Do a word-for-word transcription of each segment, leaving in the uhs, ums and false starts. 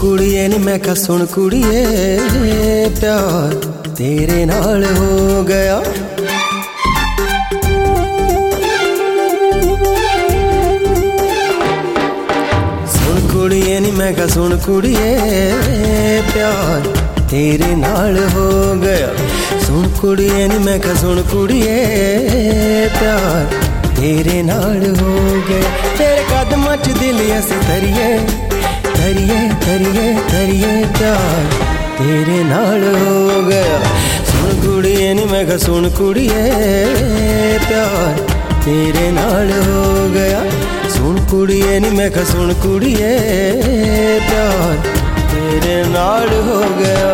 कुड़िए नी मैं क्या सुन कुड़िए, प्यार तेरे नाल हो गया। सुन कुड़िए नी मैं क्या सुन कुड़िए, प्यार तेरे नाल हो गया। सुन कुड़िए नी मैं क्या सुन कुड़िए, प्यार तेरे नाल हो गया। तेरे कदमां च दिल असी धरिए धरिए धरिए धरिए, प्यार तेरे नाल हो गया। सुन कुड़िए नी मैं क्या सुन कुड़िए, प्यार तेरे नाल हो गया। सुन कुड़िए नी मैं क्या सुन कुड़िए, प्यार तेरे नाल हो गया।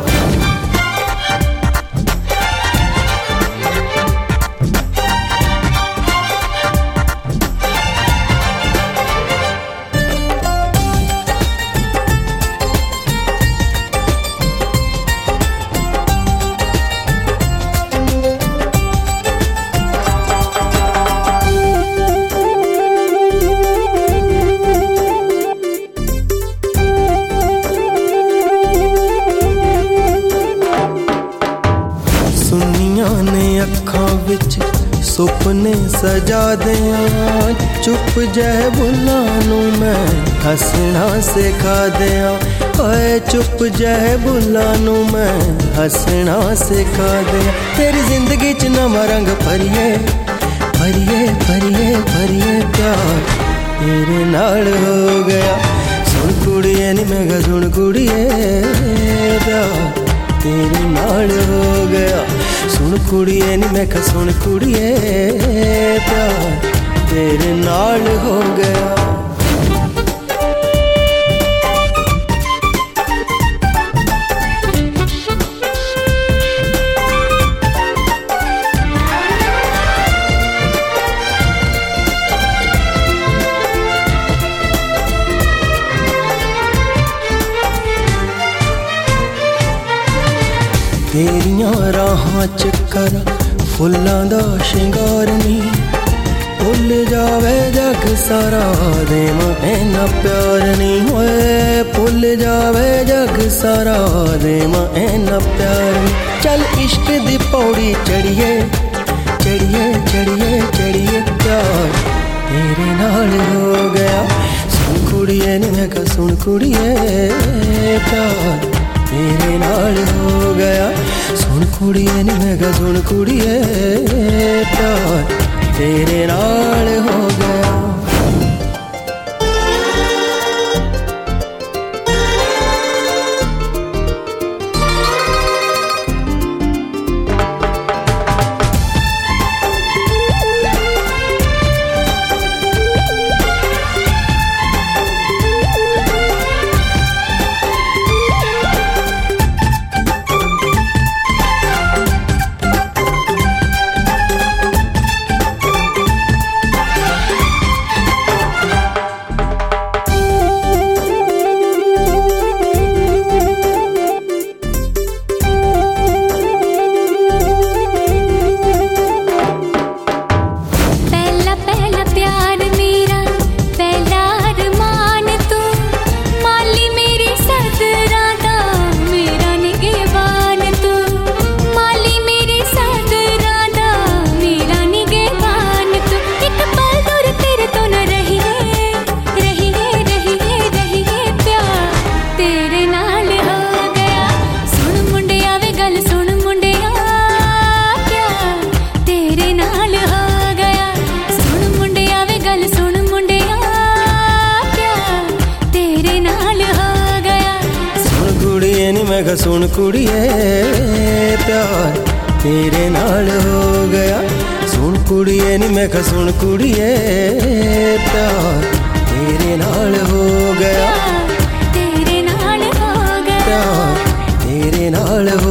अखां विच सुपने सजा दिया, चुप जह बुल्लां नूं मैं हसना सिखा दिया। ओए चुप जह बुल्लां नूं मैं हसना सिखा दिया। तेरी जिंदगी च नवां रंग भरिए भरिए भरिए भरिए, प्यार तेरे नाल हो गया। सुन कुड़िए नी मैं क्या सुन कुड़िए, प्यार तेरे नाल हो गया। सुन कुड़िए नी मैं क्या सुन कुड़िए, प्यार तेरे नाल हो गया। तेरियां राहां च करा फुल्लां दा शिंगार नी, भुल जावे जग सारा देवां इन्ना प्यार नी। ओए भुल जावे जग सारा देवां इन्ना प्यार नी। चल इश्क दी पौड़ी चढ़िए चढ़िए चढ़िए चढ़िए, प्यार तेरे नाल हो गया। सुन कुड़िए नी मैं क्या सुन कुड़िए, प्यार तेरे नाल हो गया। सुन कुड़िए नी मैं क्या सुन कुड़िए, प्यार तेरे नाल हो गया। मैं क्या सुन कुड़िए, प्यार तेरे नाल हो गया। सुन कुड़िए नी मैं क्या सुन कुड़िए, प्यार तेरे नाल हो गया। तेरे नाल हो गया, प्यार तेरे नाल हो